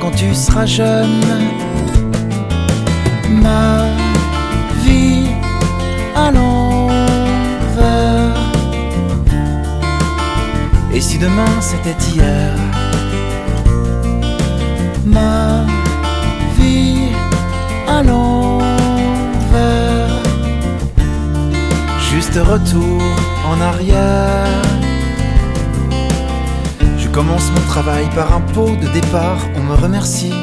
quand tu seras jeune. Ma vie à l'envers. Et si demain c'était hier? Ma vie à l'envers. Juste retour en arrière. Je commence mon travail par un pot de départ, on me remercie.